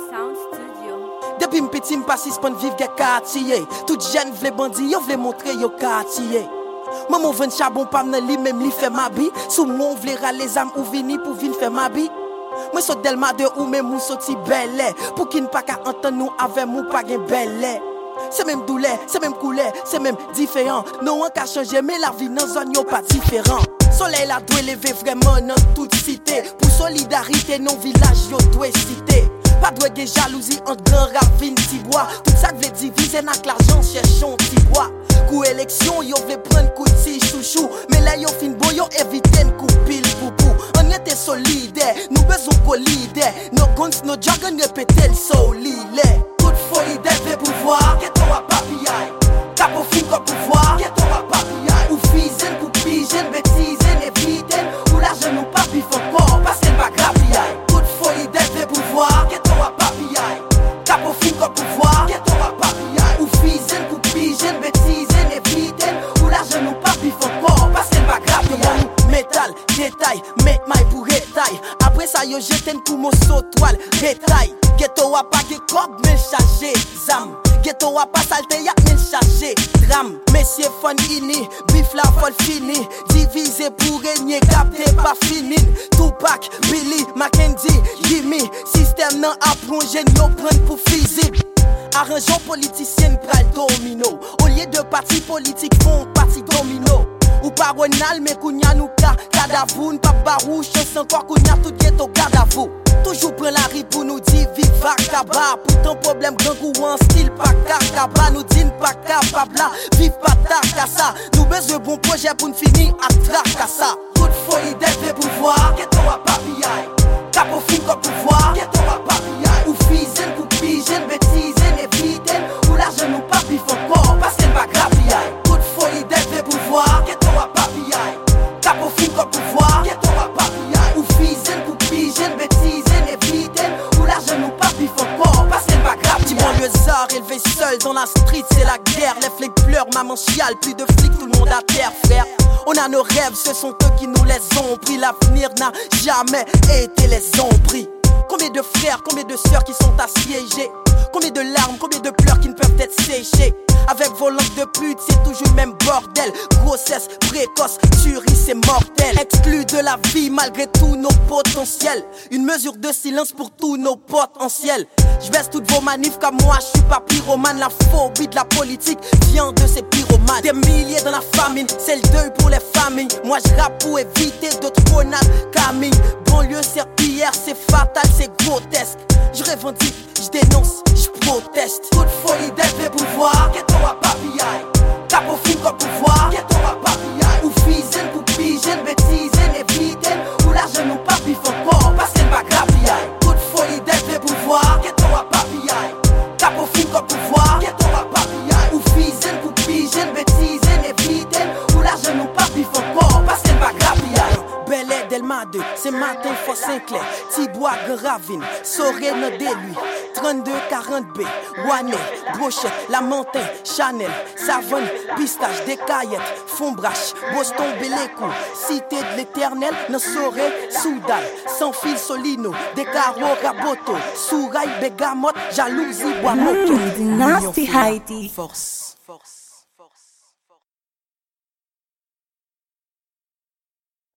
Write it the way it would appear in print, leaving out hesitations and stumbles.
Sound Studio. Depuis m'peti m'passe pon vivre gen quartier. Tout jeune vle bandi, yo vle montrer yo quartier. Maman vend charbon pas nan li même li fait ma bi. Sou mon vle rale les âmes ou vini pour vin faire ma bi. Moi saute Delma de ou même ou sorti belle. Pour qui n'pas qu'à entendre nous avec mou pas gen belle. C'est même douleur, c'est même couleur, c'est même différent. Non on ka changer mais la vie dans zone yo pas différent. Soleil la doit lever vraiment dans toute cité. Pour solidarité non village yo doit cité. Pas doit de jalousie entre grand ravine ti bois. Tout ça veut diviser nak l'argent cherchons ti bois. Coup élection yo veut prendre coup de chouchou. Mais là yo fin bon yo éviter coup pile poupou. On était solidaire, nous besoin solidaire. Nos guns, nos jargon répéter le solidaire. Toute folie d'être pouvoir, qu'est-ce qu'on va papillai. Capo fin comme pouvoir, qu'est-ce qu'on va papillai. Ou fizen, ou pigeon, bêtisen, éviten. Ou l'argent nous pas pif encore, parce qu'elle va grapillai. Toute folie d'être pouvoir, qu'est-ce qu'on va papillai. Capo fin comme pouvoir, qu'est-ce qu'on va papillai. Ou fizen, ou pigeon, bêtisen, éviten. Ou l'argent nous pas pif encore, parce qu'elle va grapillai. Métal, détail, met maille pour détail. Après ça yo jette pour mon saut toile, détail. Ghetto a pas de cob mais chargé zam. Ghetto a pas salte y'a mais chargé drame. Messieurs fun ini, bif la folle fini. Divisé pour régner, capté pas fini. Tupac, Billy, Mackenzie, Jimmy. Système nan apprend génio prendre pour physique. Arrangeons politicienne pral domino. Au lieu de parti politique font parti domino. Ou pas Ronald mais kounya nou ka kadavou. N'pa barou chance encore kounya tout ghetto garde à vous. Toujours prend la rue pour nous dire viva kaba. Pourtant problème grand ou en style pas kaba. Nous dit pas capable là, vive pas takasa. Nous besoin bon projet pour nous finir à tracassa. Toute folie d'être pouvoir, qu'est-ce qu'on va papillai. Capo fin comme pouvoir, qu'est-ce qu'on va papillai. Ou fizen, ou pigeon, bêtisen, éviten. Ou l'argent nous pas pif encore, parce qu'elle va grapillai. Toute folie d'être pouvoir, qu'est-ce qu'on va papillai. Capo fin comme pouvoir, qu'est-ce qu'on va papillai. Ou fizen, ou pigeon, bêtisen, éviten. Ou l'argent nous pas pif encore, parce qu'elle va grapillai. Petit banlieusard élevé seul dans la street, c'est la guerre. Les flics pleurent, maman chiale, plus de flics, tout le monde à terre, frère. On a nos rêves, ce sont eux qui nous les ont pris. L'avenir n'a jamais été les ont pris. Combien de frères, combien de sœurs qui sont assiégés. Combien de larmes, combien de pleurs qui ne peuvent être séchées. Avec vos langues de pute, c'est toujours le même bordel. Grossesse précoce, tuerie, c'est mortel. Exclu de la vie malgré tous nos potentiels. Une mesure de silence pour tous nos potentiels. Je baisse toutes vos manifs comme moi, je suis pas pyromane. La phobie de la politique vient de ces pyromanes. Des milliers dans la famine, c'est le deuil pour les familles. Moi je rappe pour éviter d'autres grenades Camille. Banlieue serpillière, c'est fatal, c'est grotesque. Je revendique, je dénonce, je proteste. Toute folie d'être pouvoir, qu'est-ce qu'on va papillai. Capo fin comme pouvoir, qu'est-ce qu'on va papillai. Ou fizen, ou pigeon, bêtisen, éviten. Ou l'argent nous pas pif encore, parce qu'elle va grapillai. Toute folie d'être pouvoir, qu'est-ce qu'on va papillai. Capo fin comme pouvoir, qu'est-ce qu'on va papillai. Ou fizen, ou pigeon, bêtisen, éviten. Ou l'argent nous pas pif encore, parce qu'elle va grapillai. Bel Air, Delma 2, c'est matin, Fort Saint-Clair, Tibois, Grand Ravine, Soré, Nodé-Lui, 32-40B, Ouanet, Brochette, Lamentin, Chanel, Savonne, Pistache, Descaillettes, Fombrache, Boston, Bélécou, Cité de l'Éternel, Nasoré, Soudal, Sans fil, Solino, Descarreaux, Raboto, Sourail, Bégamote, Jalousie, Bois-Moto. Nasty Haiti. Force.